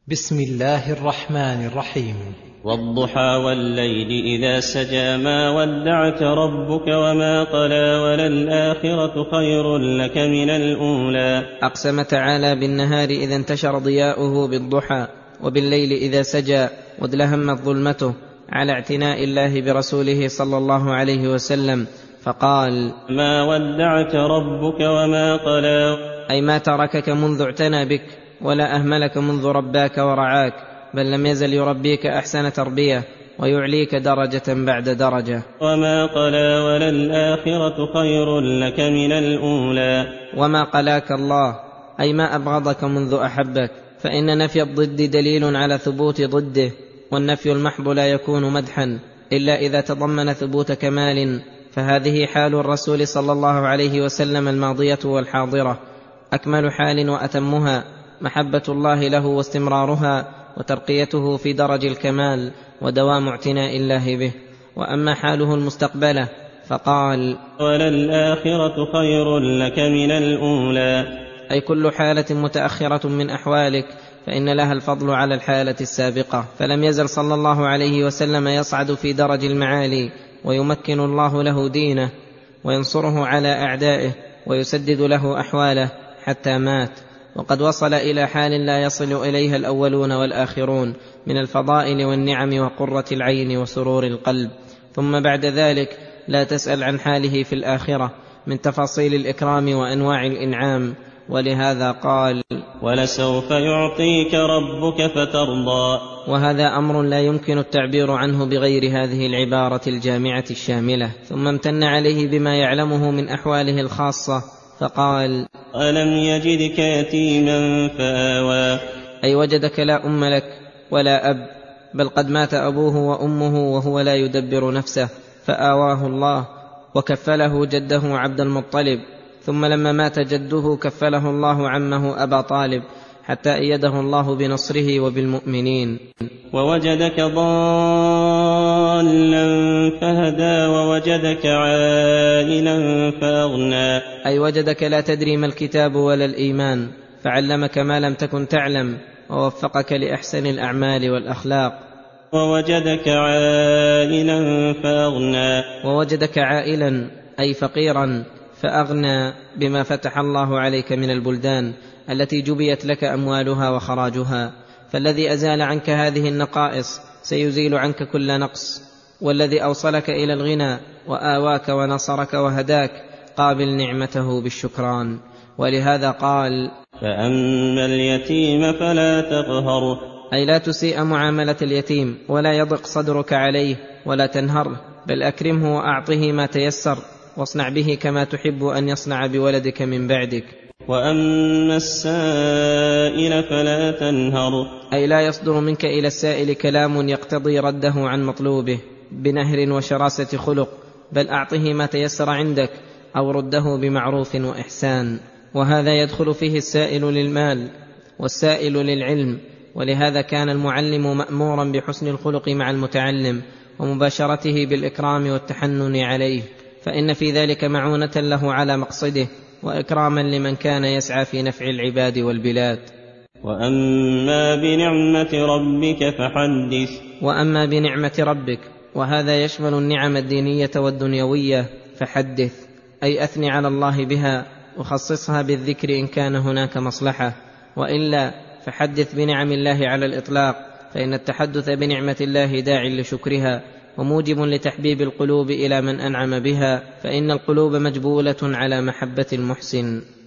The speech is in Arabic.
بسم الله الرحمن الرحيم. والضحى والليل إذا سجى ما ودعك ربك وما قلى وللآخرة خير لك من الأولى. أقسم تعالى بالنهار إذا انتشر ضياؤه بالضحى، وبالليل إذا سجى وادلهمت ظلمته، على اعتناء الله برسوله صلى الله عليه وسلم، فقال: ما ودعك ربك وما قلى، أي ما تركك منذ اعتنى بك، ولا أهملك منذ رباك ورعاك، بل لم يزل يربيك أحسن تربية ويعليك درجة بعد درجة. وما قلى وللآخرة خير لك من الأولى. وما قلاك الله، أي ما أبغضك منذ أحبك، فإن نفي الضد دليل على ثبوت ضده، والنفي المحض لا يكون مدحا إلا إذا تضمن ثبوت كمال، فهذه حال الرسول صلى الله عليه وسلم الماضية والحاضرة، أكمل حال وأتمها، محبة الله له واستمرارها، وترقيته في درج الكمال، ودوام اعتناء الله به. وأما حاله المستقبلة فقال: وللآخرة خير لك من الأولى، أي كل حالة متأخرة من أحوالك فإن لها الفضل على الحالة السابقة. فلم يزل صلى الله عليه وسلم يصعد في درج المعالي، ويمكن الله له دينه، وينصره على أعدائه، ويسدد له أحواله حتى مات، وقد وصل إلى حال لا يصل إليها الأولون والآخرون من الفضائل والنعم وقرة العين وسرور القلب. ثم بعد ذلك لا تسأل عن حاله في الآخرة من تفاصيل الإكرام وأنواع الإنعام، ولهذا قال: ولسوف يعطيك ربك فترضى. وهذا أمر لا يمكن التعبير عنه بغير هذه العبارة الجامعة الشاملة. ثم امتن عليه بما يعلمه من أحواله الخاصة فقال: ألم يجدك يتيما فآوى، أي وجدك لا أم لك ولا أب، بل قد مات أبوه وأمه وهو لا يدبر نفسه، فآواه الله وكفله جده عبد المطلب، ثم لما مات جده كفله الله عمه أبا طالب، حتى أيده الله بنصره وبالمؤمنين. ووجدك ضالا فهدى ووجدك عائلا فأغنى، أي وجدك لا تدري ما الكتاب ولا الإيمان، فعلمك ما لم تكن تعلم، ووفقك لأحسن الأعمال والأخلاق. ووجدك عائلا فأغنى، ووجدك عائلا أي فقيرا فأغنى بما فتح الله عليك من البلدان التي جبيت لك أموالها وخراجها. فالذي أزال عنك هذه النقائص سيزيل عنك كل نقص، والذي أوصلك إلى الغنى وآواك ونصرك وهداك قابل نعمته بالشكران. ولهذا قال: فأما اليتيم فلا تقهر، أي لا تسيء معاملة اليتيم، ولا يضق صدرك عليه ولا تنهره، بل أكرمه وأعطه ما تيسر، واصنع به كما تحب أن يصنع بولدك من بعدك. وأما السائل فلا تنهر، أي لا يصدر منك إلى السائل كلام يقتضي رده عن مطلوبه بنهر وشراسة خلق، بل أعطه ما تيسر عندك، أو رده بمعروف وإحسان. وهذا يدخل فيه السائل للمال والسائل للعلم، ولهذا كان المعلم مأمورا بحسن الخلق مع المتعلم، ومباشرته بالإكرام والتحنن عليه، فإن في ذلك معونة له على مقصده، وإكراما لمن كان يسعى في نفع العباد والبلاد. وأما بنعمة ربك فحدث، وأما بنعمة ربك، وهذا يشمل النعم الدينية والدنيوية، فحدث أي أثني على الله بها، وخصصها بالذكر إن كان هناك مصلحة، وإلا فحدث بنعم الله على الإطلاق، فإن التحدث بنعمة الله داع لشكرها، وموجب لتحبيب القلوب إلى من أنعم بها، فإن القلوب مجبولة على محبة المحسن.